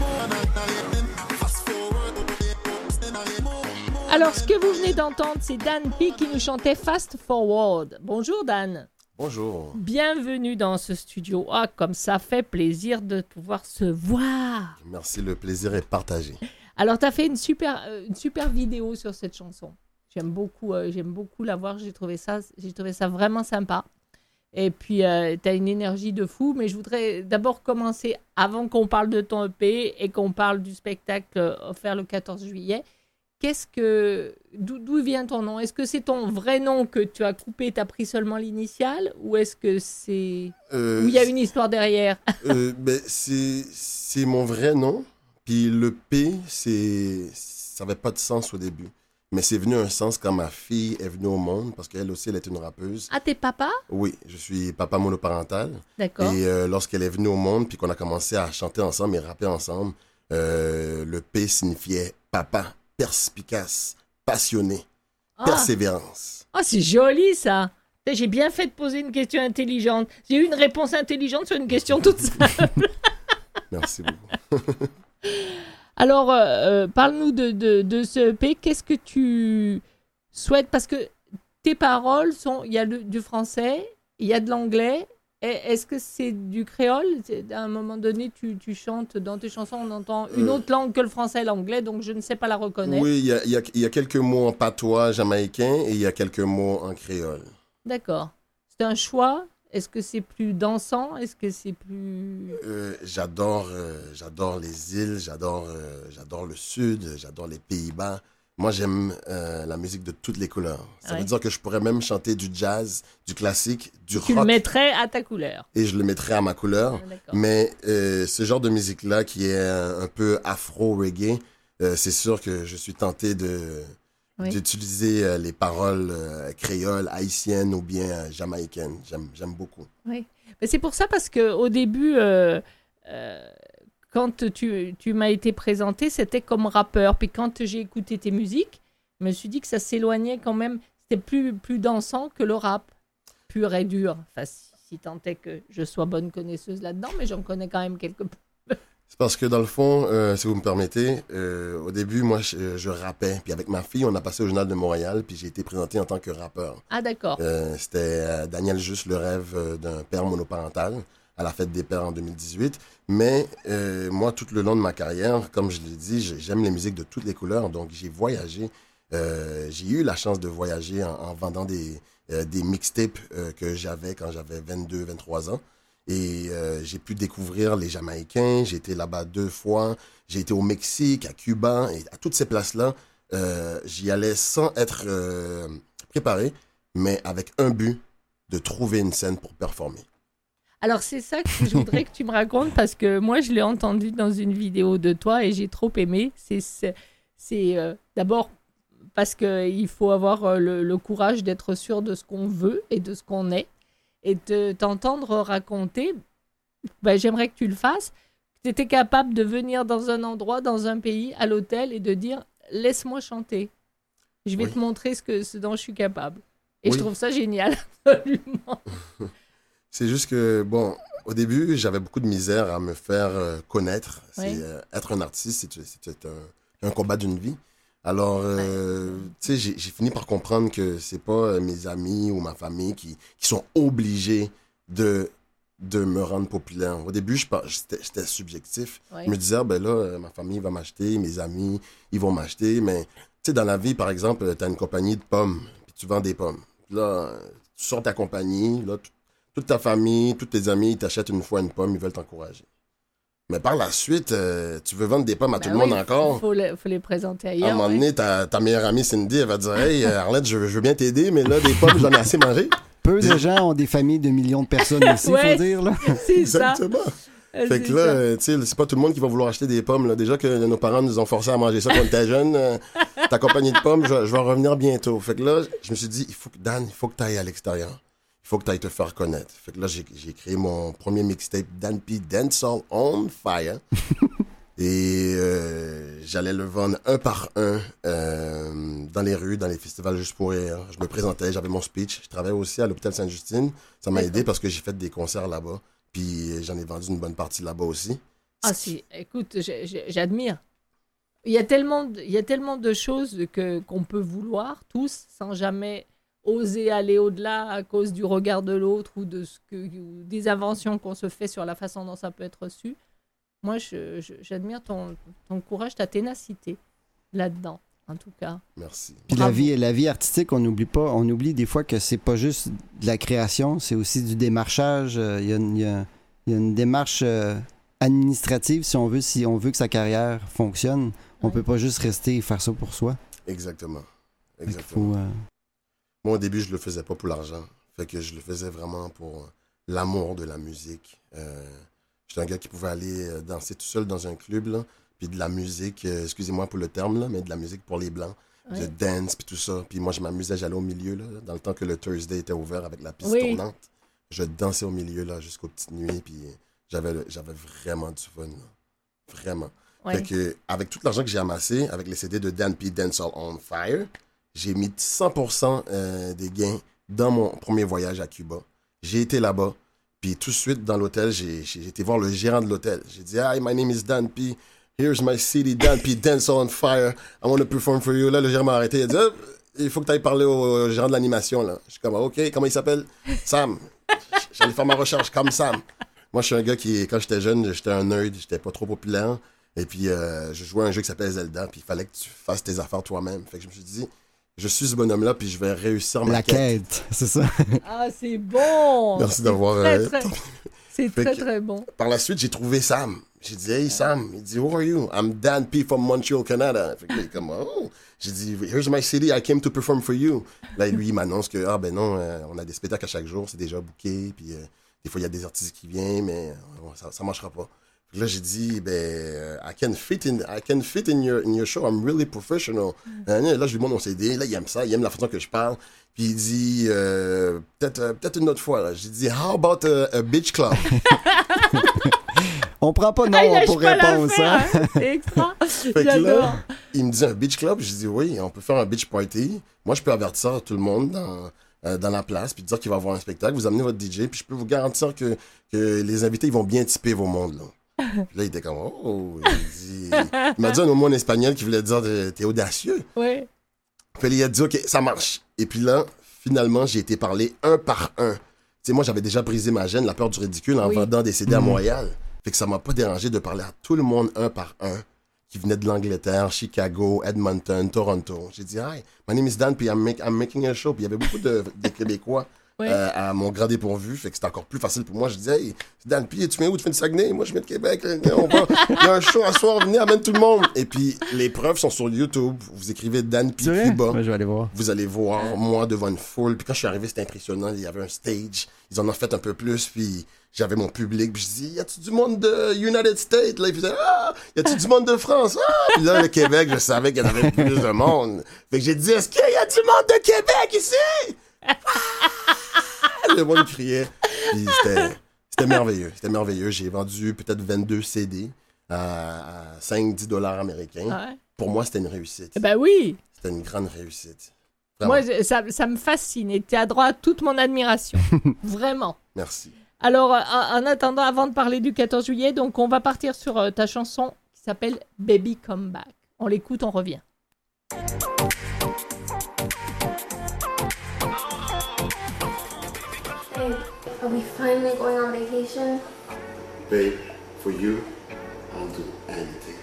Alors, ce que vous venez d'entendre, c'est Dan P qui nous chantait Fast Forward. Bonjour Dan. Bonjour. Bienvenue dans ce studio. Ah, comme ça fait plaisir de pouvoir se voir. Merci, le plaisir est partagé. Alors, tu as fait une super, euh, une super vidéo sur cette chanson. J'aime beaucoup, euh, j'aime beaucoup la voir. J'ai trouvé ça, j'ai trouvé ça vraiment sympa. Et puis, euh, tu as une énergie de fou. Mais je voudrais d'abord commencer, avant qu'on parle de ton E P et qu'on parle du spectacle offert le quatorze juillet. Qu'est-ce que... D'où, d'où vient ton nom? Est-ce que c'est ton vrai nom que tu as coupé, tu as pris seulement l'initiale? Ou est-ce que c'est... Euh, Ou il y a une histoire derrière? euh, ben, c'est, c'est mon vrai nom. Puis le P, c'est, ça n'avait pas de sens au début. Mais c'est venu un sens quand ma fille est venue au monde, parce qu'elle aussi, elle est une rappeuse. Ah, t'es papa? Oui, je suis papa monoparental. D'accord. Et euh, lorsqu'elle est venue au monde, puis qu'on a commencé à chanter ensemble et rapper ensemble, euh, le P signifiait papa, perspicace, passionné, Ah, persévérance. ah, c'est joli ça. J'ai bien fait de poser une question intelligente. J'ai eu une réponse intelligente sur une question toute simple. Merci beaucoup. Alors, euh, euh, parle-nous de, de, de ce E P. Qu'est-ce que tu souhaites? Parce que tes paroles sont... Il y a le- du français, il y a de l'anglais. Et est-ce que c'est du créole? C'est- À un moment donné, tu, tu chantes dans tes chansons, on entend une Euh. autre langue que le français et l'anglais, donc je ne sais pas la reconnaître. Oui, il y a, il y a- il y a quelques mots en patois jamaïcain et il y a quelques mots en créole. D'accord. C'est un choix? Est-ce que c'est plus dansant? Est-ce que c'est plus... Euh, j'adore, euh, j'adore les îles, j'adore, euh, j'adore le sud, j'adore les Pays-Bas. Moi, j'aime euh, la musique de toutes les couleurs. Ça Ouais. veut dire que je pourrais même chanter du jazz, du classique, du Tu le rock, mettrais à ta couleur. et je le mettrais à ma couleur. Ah, d'accord. Mais euh, ce genre de musique-là, qui est un, un peu afro-reggae, euh, c'est sûr que je suis tenté de, Oui. d'utiliser euh, les paroles euh, créoles, haïtiennes ou bien euh, jamaïcaines. J'aime, j'aime beaucoup. Oui. Mais c'est pour ça parce qu'au début, euh, euh, quand tu, tu m'as été présenté, c'était comme rappeur. Puis quand j'ai écouté tes musiques, je me suis dit que ça s'éloignait quand même. C'était plus, plus dansant que le rap, pur et dur. Enfin, si, si tant est que je sois bonne connaisseuse là-dedans, mais j'en connais quand même quelques peu. C'est parce que dans le fond, euh, si vous me permettez, euh, au début, moi, je, je rappais. Puis avec ma fille, on a passé au Journal de Montréal, puis j'ai été présenté en tant que rappeur. Ah, d'accord. Euh, c'était euh, Daniel Juste, le rêve euh, d'un père monoparental, à la fête des pères en deux mille dix-huit. Mais euh, moi, tout le long de ma carrière, comme je l'ai dit, j'ai- j'aime les musiques de toutes les couleurs. Donc, j'ai voyagé. Euh, j'ai eu la chance de voyager en, en vendant des, euh, des mixtapes euh, que j'avais quand j'avais vingt-deux, vingt-trois ans. Et euh, j'ai pu découvrir les Jamaïcains. J'ai été là-bas deux fois. J'ai été au Mexique, à Cuba. Et à toutes ces places-là, euh, j'y allais sans être euh, préparé, mais avec un but, de trouver une scène pour performer. Alors, c'est ça que je voudrais que tu me racontes parce que moi, je l'ai entendu dans une vidéo de toi et j'ai trop aimé. C'est, c'est, c'est euh, d'abord parce qu'il faut avoir euh, le, le courage d'être sûr de ce qu'on veut et de ce qu'on est. Et de t'entendre raconter, ben, j'aimerais que tu le fasses. Tu étais capable de venir dans un endroit, dans un pays, à l'hôtel et de dire « Laisse-moi chanter. Je vais Oui. te montrer ce, que, ce dont je suis capable. » Et Oui. je trouve ça génial, absolument. C'est juste que, bon, au début, j'avais beaucoup de misère à me faire euh, connaître. C'est, Oui. euh, être un artiste, c'est, c'est un, un combat d'une vie. Alors, euh, tu sais, j'ai, j'ai fini par comprendre que c'est pas euh, mes amis ou ma famille qui, qui sont obligés de, de me rendre populaire. Au début, je, par- j'étais, j'étais subjectif. Oui. Je me disais, ah, ben là, euh, ma famille va m'acheter, mes amis, ils vont m'acheter. Mais, tu sais, dans la vie, par exemple, tu as une compagnie de pommes, puis tu vends des pommes. Puis là, euh, tu sors ta compagnie, là, tu- toute ta famille, tous tes amis, ils t'achètent une fois une pomme, ils veulent t'encourager. Mais par la suite, euh, tu veux vendre des pommes à Ben tout le oui, monde encore. Il faut, les- faut les présenter À un ailleurs. moment ouais. donné, ta, ta meilleure amie Cindy, elle va te dire « Hey, euh, Arlette, je, je veux bien t'aider, mais là, des pommes, j'en ai assez mangé. Peu de gens ont des familles de millions de personnes aussi, il Ouais. faut dire. Là. C'est ça. Exactement. Euh, Fait c'est que là, ça. euh, tu sais, c'est pas tout le monde qui va vouloir acheter des pommes. Là. Déjà que nos parents nous ont forcés à manger ça quand on était jeunes. euh, ta compagnie de pommes, je, je vais en revenir bientôt. Fait que là, je me suis dit, il faut que, Dan, il faut que tu ailles à l'extérieur. Il faut que tu ailles te faire connaître. Fait que là, j'ai, j'ai créé mon premier mixtape, Dan P. Dancehall on Fire. Et euh, j'allais le vendre un par un euh, dans les rues, dans les festivals juste pour rire. Je me présentais, j'avais mon speech. Je travaillais aussi à l'hôpital Sainte-Justine. Ça m'a D'accord. aidé parce que j'ai fait des concerts là-bas. Puis j'en ai vendu une bonne partie là-bas aussi. Ah si, écoute, j'ai- j'ai- j'admire. Il y a tellement, de- il y a tellement de choses que, qu'on peut vouloir tous sans jamais oser aller au-delà à cause du regard de l'autre ou, de ce que, ou des inventions qu'on se fait sur la façon dont ça peut être reçu. Moi, je, je- j'admire ton, ton courage, ta ténacité là-dedans. en tout cas. Merci. Puis la Bravo. vie, la vie artistique, on n'oublie pas, on oublie des fois que c'est pas juste de la création, c'est aussi du démarchage. Euh, Il y a une, il y a- il y a une démarche euh, administrative si on veut, si on veut que sa carrière fonctionne. On Ouais. peut pas juste rester et faire ça pour soi. Exactement. Fait qu'il Exactement. faut, euh, Moi, au début, je le faisais pas pour l'argent. Fait que je le faisais vraiment pour l'amour de la musique. Euh, j'étais un gars qui pouvait aller euh, danser tout seul dans un club, là, puis de la musique, euh, excusez-moi pour le terme, là, mais de la musique pour les Blancs. Ouais. De dance, puis tout ça. Puis moi, je m'amusais, j'allais au milieu, là, dans le temps que le Thursday était ouvert avec la piste Oui. tournante. Je dansais au milieu, là, jusqu'aux petites nuits, puis j'avais, j'avais vraiment du fun, là. Vraiment. Ouais. Fait que, avec tout l'argent que j'ai amassé, avec les C D de Dan P. Dancehall on Fire, j'ai mis cent pour cent euh, des gains dans mon premier voyage à Cuba. J'ai été là-bas, puis tout de suite, dans l'hôtel, j'ai, j'ai été voir le gérant de l'hôtel. J'ai dit, « Hi, my name is Dan P. Here's my C D, Dan P. Dancehall on Fire. I want to perform for you. » Là, le gérant m'a arrêté. Il a dit, oh, « Il faut que tu ailles parler au, au gérant de l'animation. » là. Je suis comme, « OK, comment il s'appelle? » Sam. J'allais faire ma recherche comme Sam. Moi, je suis un gars qui, quand j'étais jeune, j'étais un nerd, j'étais pas trop populaire. Et puis, euh, je jouais à un jeu qui s'appelait Zelda, puis il fallait que tu fasses tes affaires toi-même. Fait que je me suis dit, je suis ce bonhomme-là, puis je vais réussir ma la quête. quête, c'est ça. Ah, c'est bon! Merci d'avoir... Très, euh, très- C'est Fait très, que- très bon. Par la suite, j'ai trouvé Sam. J'ai dit, hey Sam. Il dit, who are you? I'm Dan P. from Montreal, Canada. Fait que là, il est comme, oh. J'ai dit, here's my C D, I came to perform for you. Là, lui, il m'annonce que, ah ben non, euh, on a des spectacles à chaque jour, c'est déjà booké, puis euh, des fois, il y a des artistes qui viennent, mais euh, ça, ça marchera pas. Fait que là, j'ai dit, ben, euh, I can fit in, I can fit in your, in your show, I'm really professional. Euh, là, je lui demande mon C D, là, il aime ça, il aime la façon que je parle. Puis il dit, euh, peut-être euh, peut-être une autre fois, là. J'ai dit, how about a, a beach club? On prend pas non Ah, il lâche pour pas réponse. l'affaire, Hein? hein. C'est extra. que là, J'adore. Il me dit un beach club. Je dis oui, on peut faire un beach party. Moi, je peux avertir tout le monde dans, euh, dans la place puis dire qu'il va y avoir un spectacle. Vous amenez votre D J puis je peux vous garantir que, que les invités ils vont bien typer vos mondes. Là, puis là il était comme oh. Il, dit- il m'a dit un mot en espagnol qui voulait dire t'es audacieux. Ouais. Puis il a dit ok, ça marche. Et puis là, finalement, j'ai été parlé un par un. Tu sais, moi, j'avais déjà brisé ma gêne, la peur du ridicule en Oui. vendant des C D à Montréal. Fait que ça m'a pas dérangé de parler à tout le monde un par un qui venait de l'Angleterre, Chicago, Edmonton, Toronto. J'ai dit, hi, my name is Dan, puis I'm, make, I'm making a show. Puis il y avait beaucoup de, de Québécois Ouais. euh, à mon grand dépourvu. Fait que c'était encore plus facile pour moi. Je disais, hey, Dan, puis tu viens où? Tu viens de Saguenay? Moi, je viens de Québec. On va, il y a un show à soir, venez, amène tout le monde. Et puis, les preuves sont sur YouTube. Vous écrivez Dan, puis C'est vrai? Cuba. Ouais, je vais aller voir. Vous allez voir, moi, devant une foule. Puis quand je suis arrivé, c'était impressionnant. Il y avait un stage. Ils en ont fait un peu plus. Puis j'avais mon public. Puis je dis, y a-tu du monde de United States? Là, ils faisaient, ah! Y a-tu du monde de France? Ah! Puis là, le Québec, je savais qu'il y en avait plus de monde. Fait que j'ai dit, est-ce qu'il y a du monde de Québec ici? Ah! Le monde criait. Puis c'était, c'était merveilleux. C'était merveilleux. J'ai vendu peut-être vingt-deux C D à, à cinq à dix dollars américains. Ouais. Pour moi, c'était une réussite. Eh ben oui. C'était une grande réussite. Vraiment. Moi, je- ça, ça me fascine. Et tu as droit à toute mon admiration. Vraiment. Merci. Alors, euh, en attendant, avant de parler du quatorze juillet, donc on va partir sur euh, ta chanson qui s'appelle Baby Come Back. On l'écoute, on revient. Hey, are we finally going on vacation? Babe, for you, I'll do anything.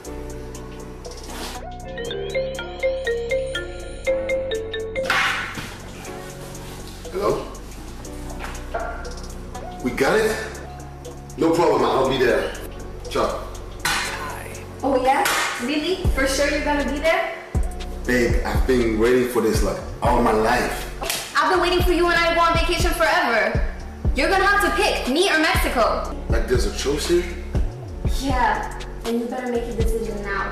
Hello? We got it? No problem, I'll be there. Ciao. Oh yeah? Really? For sure you're gonna be there? Babe, I've been waiting for this like all my life. I've been waiting for you and I to go on vacation forever. You're gonna have to pick, me or Mexico. Like there's a choice here? Yeah, and you better make a decision now.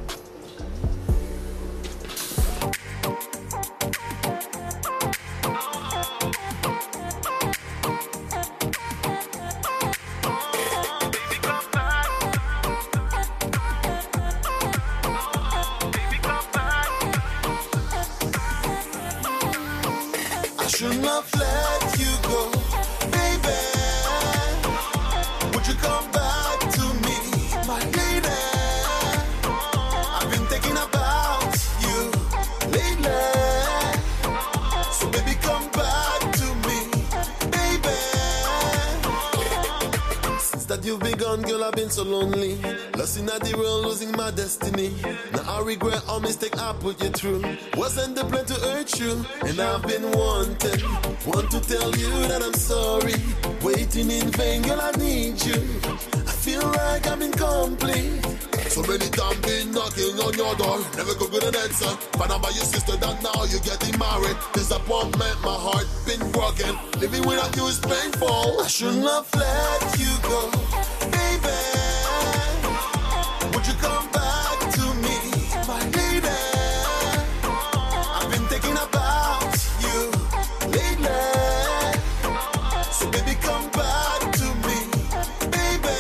I should not let you go, baby. Would you come back to me, my lady? gone, girl, I've been so lonely. Lost in the world, losing my destiny. Now I regret all mistake I put you through. Wasn't the plan to hurt you, and I've been wanting. Want to tell you that I'm sorry. Waiting in vain, girl, I need you. I feel like I'm incomplete. So many times been knocking on your door. Never go good an answer. Find out by your sister that now you're getting married. Disappointment, my heart been broken. Living without you is painful. I shouldn't have let you go, baby. Would you come back to me, my lady? I've been thinking about you lately. So baby, come back to me, baby.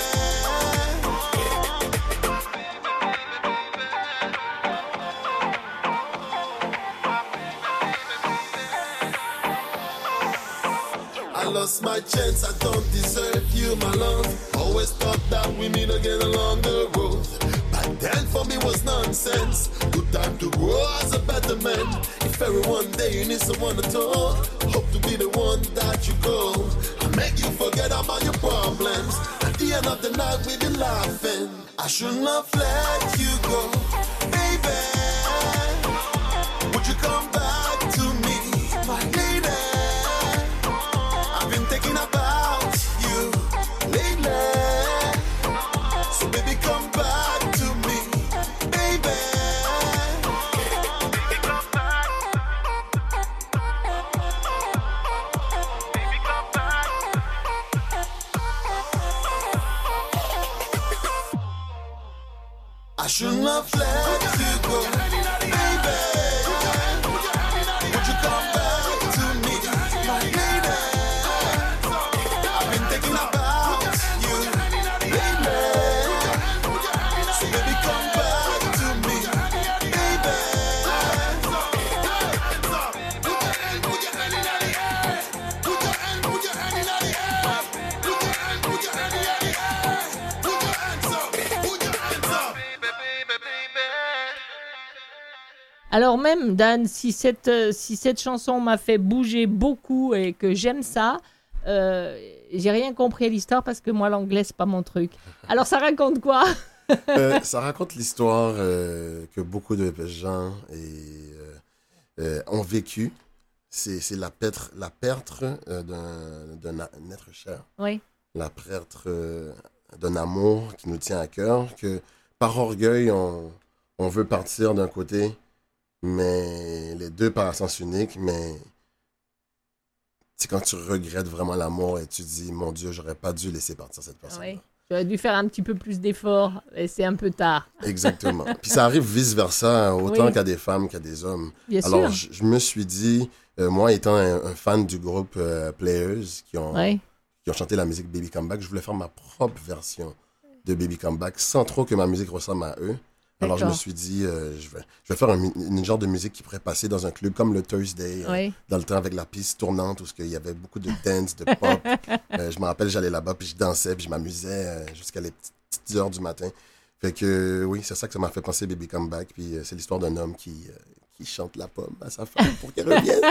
I lost my chance, I don't deserve you, my love. Always thought that we meet again along the road. Back then for me was nonsense. Good time to grow as a better man. If every one day you need someone to talk, hope to be the one that you call. I make you forget about your problems. At the end of the night we've been laughing. I shouldn't have let you go, baby. Would you come back to me, my lady? Thinking about you lately. So baby, come back to me, baby. Baby, come back. Baby, come back. I shouldn't have let you go, baby. Would you come back to me, my lady? Thinking about you lately. So baby, come back to me, baby. Put your hand, put your hand in the air. Put your hand, put your hand in the air. Put your hand, put your hand in the air. Put your hands up, put your hands up, baby, baby, baby. Alors même, Dan, si cette, euh, si cette chanson m'a fait bouger beaucoup et que j'aime ça, euh, j'ai rien compris à l'histoire parce que moi, l'anglais, c'est pas mon truc. Alors, ça raconte quoi? euh, Ça raconte l'histoire euh, que beaucoup de gens et, euh, euh, ont vécu. C'est, c'est la perte, la perte euh, d'un, d'un être cher. Oui. La perte euh, d'un amour qui nous tient à cœur, que par orgueil, on, on veut partir d'un côté, mais les deux par sens unique, mais c'est quand tu regrettes vraiment l'amour et tu dis, mon Dieu, j'aurais pas dû laisser partir cette personne. Oui. J'aurais dû faire un petit peu plus d'efforts et c'est un peu tard. Exactement. Puis ça arrive vice-versa, autant Oui. qu'à des femmes qu'à des hommes. Bien Alors, sûr. je, je me suis dit, euh, moi étant un, un fan du groupe euh, Players, qui ont, Oui. qui ont chanté la musique Baby Come Back, je voulais faire ma propre version de Baby Come Back sans trop que ma musique ressemble à eux. Alors, je me D'accord. suis dit, euh, je, vais, je vais faire un, une genre de musique qui pourrait passer dans un club comme le Thursday, euh, Oui. dans le temps avec la piste tournante où il y avait beaucoup de dance, de pop. Euh, je me rappelle, j'allais là-bas, puis je dansais, puis je m'amusais euh, jusqu'à les petites, petites heures du matin. Fait que, euh, oui, c'est ça que ça m'a fait penser Baby Come Back. Puis euh, c'est l'histoire d'un homme qui, euh, qui chante la pomme à sa femme pour qu'elle revienne.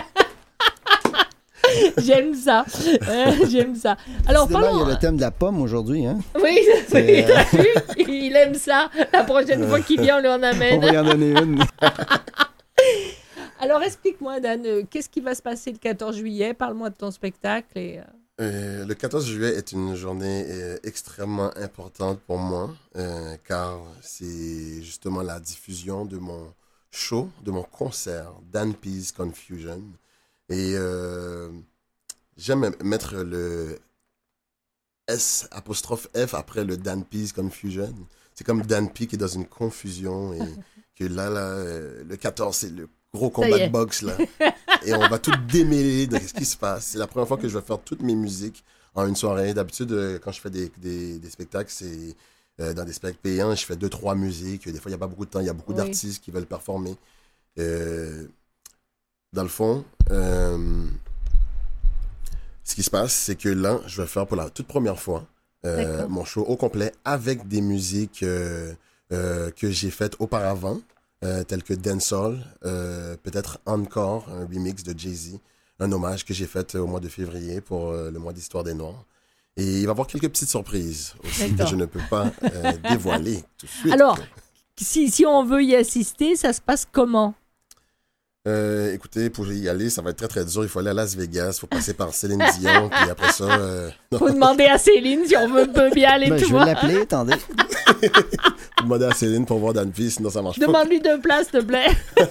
J'aime ça. Euh, j'aime ça. Alors, Décidément, parlons... il y a le thème de la pomme aujourd'hui. Hein? Oui, oui, C'est, euh, t'as vu? Il aime ça. La prochaine fois qu'il vient, on lui en On amène. va y en donner une. Alors, explique-moi, Dan, euh, qu'est-ce qui va se passer le quatorze juillet? Parle-moi de ton spectacle. Et, euh, Euh, le quatorze juillet est une journée euh, extrêmement importante pour moi, euh, car c'est justement la diffusion de mon show, de mon concert, Dan P's Confusion. Et euh, j'aime mettre le S apostrophe F après le Dan P's Confusion. C'est comme Dan P qui est dans une confusion et que là, là euh, le quatorze, c'est le gros Ça y combat est. de boxe, là. Et on va tout démêler de ce qui se passe. C'est la première fois que je vais faire toutes mes musiques en une soirée. D'habitude, euh, quand je fais des, des, des spectacles, c'est euh, dans des spectacles payants, je fais deux, trois musiques. Des fois, il n'y a pas beaucoup de temps. Il y a beaucoup Oui. d'artistes qui veulent performer. Euh, dans le fond, euh, ce qui se passe, c'est que là, je vais faire pour la toute première fois euh, D'accord. mon show au complet avec des musiques euh, euh, que j'ai faites auparavant. Euh, tels que Dancehall, euh, peut-être Encore, un remix de Jay-Z, un hommage que j'ai fait au mois de février pour euh, le mois d'Histoire des Noirs. Et il va y avoir quelques petites surprises aussi D'accord. que je ne peux pas euh, dévoiler tout de suite. Alors, si, si on veut y assister, ça se passe comment? Euh, écoutez, pour y aller, ça va être très très dur. Il faut aller à Las Vegas, il faut passer par Céline Dion, puis après ça... Euh... Faut demander à Céline si on veut, peut bien aller, Ben, tu je vois. vais l'appeler, attendez. Faut demander à Céline pour voir Dan P, sinon ça marche pas. Demande-lui deux places, s'il te plaît.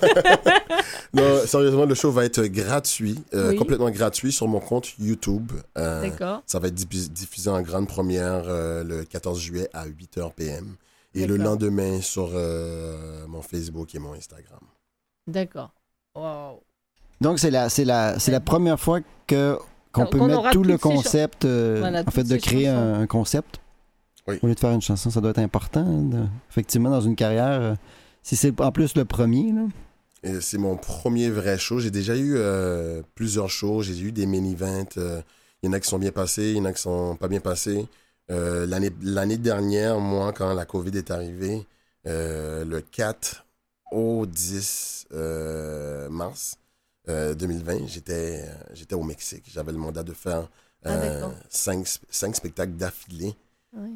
Non, sérieusement, le show va être gratuit, euh, Oui. complètement gratuit sur mon compte YouTube. Euh, D'accord. Ça va être diffus- diffusé en grande première euh, le quatorze juillet à huit heures p m et le D'accord. lendemain sur euh, mon Facebook et mon Instagram. D'accord. Wow. Donc, c'est la, c'est la, c'est la première fois que, qu'on Donc, peut on mettre aura tout le toutes ces concept, euh, Voilà, en fait, toutes de ces créer chansons. un, un concept. Oui. Au lieu de faire une chanson, ça doit être important, de- effectivement, dans une carrière. euh, si c'est en plus le premier, là. Et c'est mon premier vrai show. J'ai déjà eu euh, plusieurs shows. J'ai eu des mini-events. Euh, il y en a qui sont bien passés, il y en a qui sont pas bien passés. Euh, l'année, l'année dernière, moi, quand la COVID est arrivée, euh, le quatre au dix euh, mars euh, deux mille vingt, j'étais, j'étais au Mexique. J'avais le mandat de faire Ah, euh, d'accord. cinq, cinq spectacles d'affilée. Oui.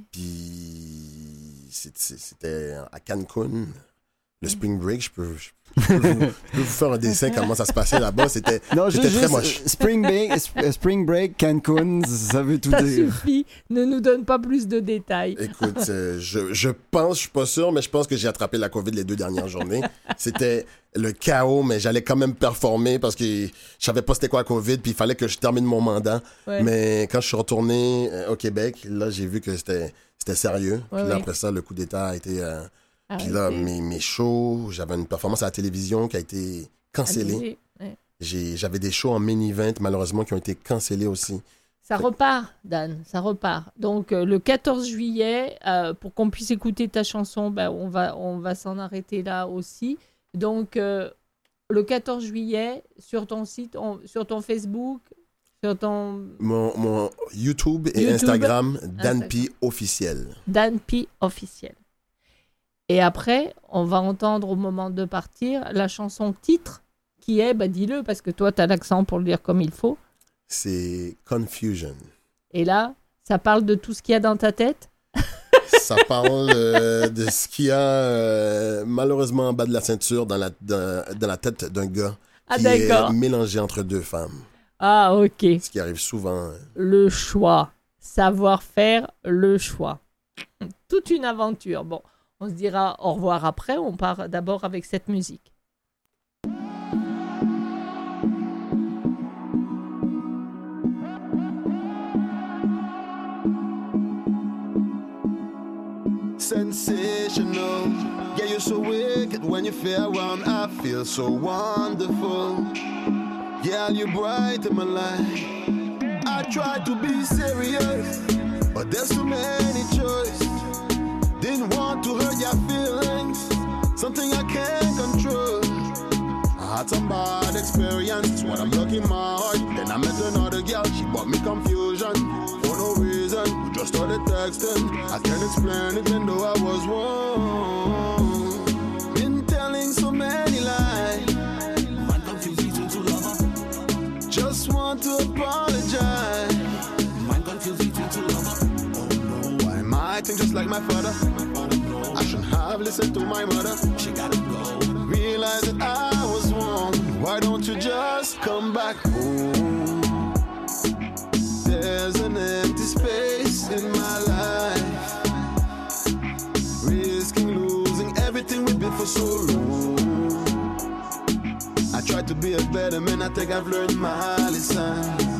Puis c'est- c'est- c'était à Cancun, le Spring Break. Je peux, je peux vous, je peux vous faire un dessin comment ça se passait là-bas. C'était, Non, c'était juste, très juste, moche. euh, Spring Break, sp- euh, Spring Break, Cancun, ça veut tout Ça dire. suffit. Ne nous donne pas plus de détails. Écoute, euh, je, je pense, je suis pas sûr, mais je pense que j'ai attrapé la COVID les deux dernières journées. C'était le chaos, mais j'allais quand même performer parce que je savais pas c'était quoi la COVID, puis il fallait que je termine mon mandat. Ouais. Mais quand je suis retourné euh, au Québec, là, j'ai vu que c'était, c'était sérieux. Ouais, puis là, ouais. après ça, le coup d'État a été... euh, Puis Arrêtez. là, mes, mes shows, j'avais une performance à la télévision qui a été cancellée. Annulé. Ouais. J'ai, j'avais des shows en mini-event, malheureusement, qui ont été cancellés aussi. Ça repart, Dan, ça repart. Donc, euh, le quatorze juillet, euh, pour qu'on puisse écouter ta chanson, ben, on va, on va s'en arrêter là aussi. Donc, euh, le quatorze juillet, sur ton site, on- sur ton Facebook, sur ton Mon, mon YouTube et YouTube, Instagram, Instagram. Danpi officiel. Dan P officiel. Et après, on va entendre au moment de partir la chanson titre, qui est, bah dis-le, parce que toi, tu as l'accent pour le dire comme il faut. C'est Confusion. Et là, ça parle de tout ce qu'il y a dans ta tête. Ça parle euh, de ce qu'il y a euh, malheureusement en bas de la ceinture dans la, dans, dans la tête d'un gars Ah, qui est d'accord. mélangé entre deux femmes. Ah, ok. Ce qui arrive souvent. Le choix. Savoir faire le choix. Toute une aventure. Bon, on se dira au revoir après. On part d'abord avec cette musique. Sensational. Yeah, you're so wicked when you feel around. I feel so wonderful. Yeah, you're bright in my life. I try to be serious, but there's too many choices. Didn't want to hurt your feelings, something I can't control. I had some bad experience when I'm looking my heart. Then I met another girl, she brought me confusion for no reason. We just started texting. I can't explain it, even though I was wrong. Been telling so many lies. Man confused between two lovers. Just want to apologize. Man confused between two lovers. Oh no, why am I acting just like my father? Oh no, I shouldn't have listened to my mother. She gotta go. Realize that I was wrong. Why don't you just come back home? There's an empty space in my life. Risking losing everything we've been for so long. I tried to be a better man, I think I've learned my lesson.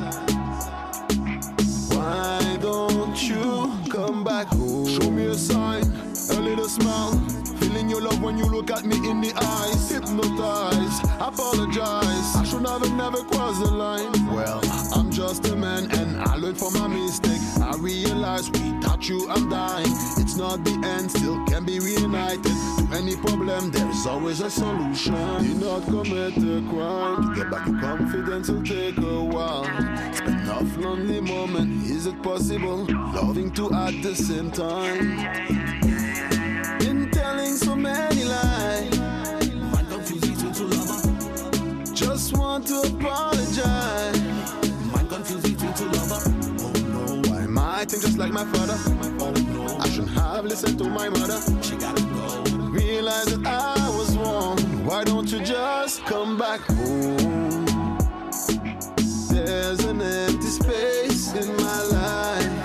Why don't you come back home? Show me a sign, a little smile. Feeling your love when you look at me in the eyes. Hypnotized, apologize. I should have never crossed the line. Well, I'm just a man and I learned from my mistake. I realize without you I'm dying. It's not the end, still can be reunited. To any problem there's always a solution. Do not commit a crime. To get back your confidence will take a while. Spend enough lonely moment. Is it possible? Loving two at the same time. Been telling so many lies. Man confused between two lovers. Just want to apologize. Man confused between two lovers. Oh no, why am I just like my father. I shouldn't have listened to my mother. She gotta go. Realize that I was wrong. Why don't you just come back home? There's an empty space in my life.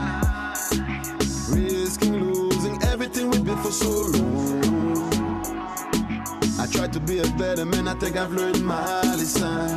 Risking losing everything we've been for so long. I tried to be a better man, I think I've learned my lesson.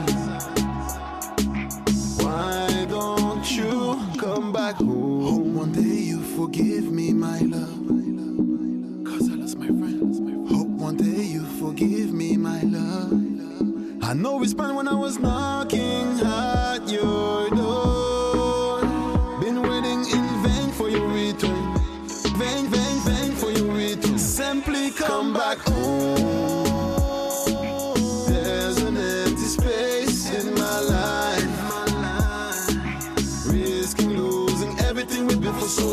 Why don't you come back home? Hope one day you forgive me, my love. Cause I lost my friends. Hope one day you forgive me, my love. I know it's fun when I was knocking at your door. Been waiting in vain for your return. Vain, vain, vain for your return. Simply come back home. There's an empty space in my life. Risking losing everything we've been for so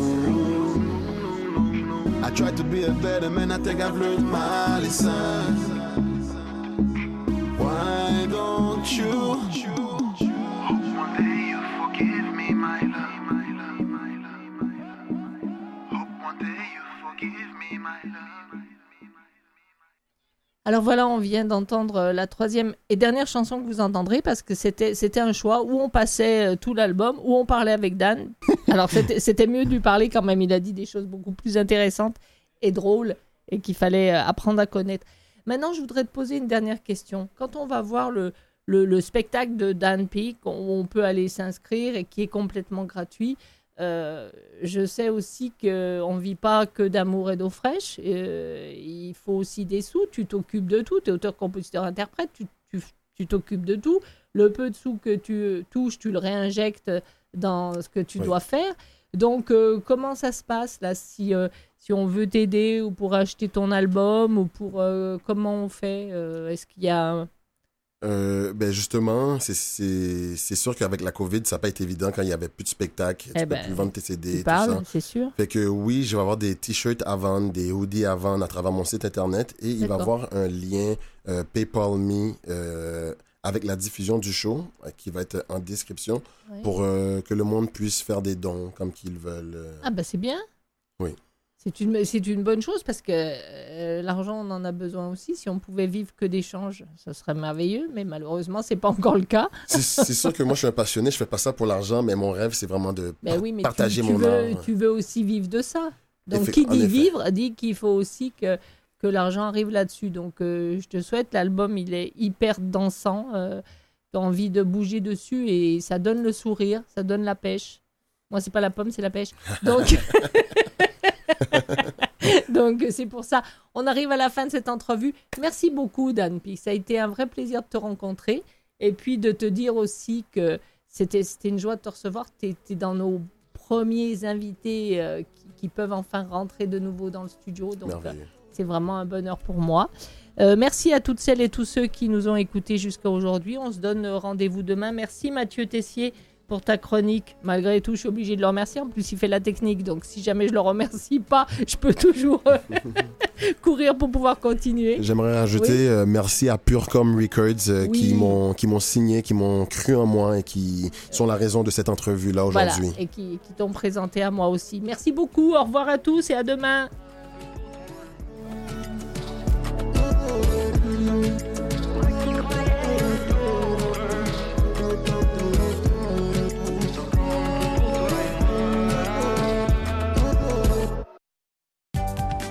long. I tried to be a better man, I think I've learned my lesson. Why don't you? Hope one day you forgive me, my love, my love, my love, my love. Hope one day you forgive me, my love. Alors voilà, on vient d'entendre la troisième et dernière chanson que vous entendrez parce que c'était, c'était un choix où on passait tout l'album, où on parlait avec Dan. Alors c'était, c'était mieux de lui parler quand même, il a dit des choses beaucoup plus intéressantes et drôles et qu'il fallait apprendre à connaître. Maintenant, je voudrais te poser une dernière question. Quand on va voir le, le, le spectacle de Dan Peek, où on peut aller s'inscrire et qui est complètement gratuit, euh, je sais aussi qu'on ne vit pas que d'amour et d'eau fraîche. Euh, il faut aussi des sous. Tu t'occupes de tout. Tu es auteur, compositeur, interprète. Tu, tu, tu t'occupes de tout. Le peu de sous que tu touches, tu le réinjectes dans ce que tu oui. dois faire. Donc, euh, comment ça se passe là si, euh, si on veut t'aider ou pour acheter ton album ou pour euh, comment on fait euh, Est-ce qu'il y a euh, ben justement, c'est, c'est, c'est sûr qu'avec la COVID, ça n'a pas été évident quand il n'y avait plus de spectacles. Eh tu ben, peux plus vendre tes C D, tu parles, tout ça. C'est sûr. Fait que oui, je vais avoir des t-shirts à vendre, des hoodies à vendre à travers mon site internet et il va y avoir un lien euh, PayPal Me euh, avec la diffusion du show euh, qui va être en description oui. pour euh, que le monde puisse faire des dons comme qu'ils veulent. Euh... Ah ben c'est bien. Oui. C'est une, c'est une bonne chose parce que euh, l'argent, on en a besoin aussi. Si on pouvait vivre que d'échanges, ça serait merveilleux, mais malheureusement, ce n'est pas encore le cas. c'est, c'est sûr que moi, je suis un passionné, je ne fais pas ça pour l'argent, mais mon rêve, c'est vraiment de ben oui, mais partager tu, tu mon veux, art. Tu veux aussi vivre de ça. Donc, Effect- qui dit vivre, dit qu'il faut aussi que, que l'argent arrive là-dessus. Donc, euh, je te souhaite, l'album, il est hyper dansant. Euh, tu as envie de bouger dessus et ça donne le sourire, ça donne la pêche. Moi, c'est pas la pomme, c'est la pêche. Donc... Donc, c'est pour ça. On arrive à la fin de cette entrevue. Merci beaucoup, Dan Peek. Ça a été un vrai plaisir de te rencontrer. Et puis, de te dire aussi que c'était, c'était une joie de te recevoir. Tu étais dans nos premiers invités euh, qui, qui peuvent enfin rentrer de nouveau dans le studio. Donc, euh, c'est vraiment un bonheur pour moi. Euh, merci à toutes celles et tous ceux qui nous ont écoutés jusqu'à aujourd'hui. On se donne rendez-vous demain. Merci, Mathieu Tessier, pour ta chronique. Malgré tout, je suis obligée de le remercier. En plus, il fait la technique. Donc, si jamais je le remercie pas, je peux toujours courir pour pouvoir continuer. J'aimerais rajouter oui. euh, merci à Purecom Records euh, oui. qui, m'ont, qui m'ont signé, qui m'ont cru en moi et qui sont la raison de cette entrevue-là aujourd'hui. Voilà, et qui, qui t'ont présenté à moi aussi. Merci beaucoup. Au revoir à tous et à demain.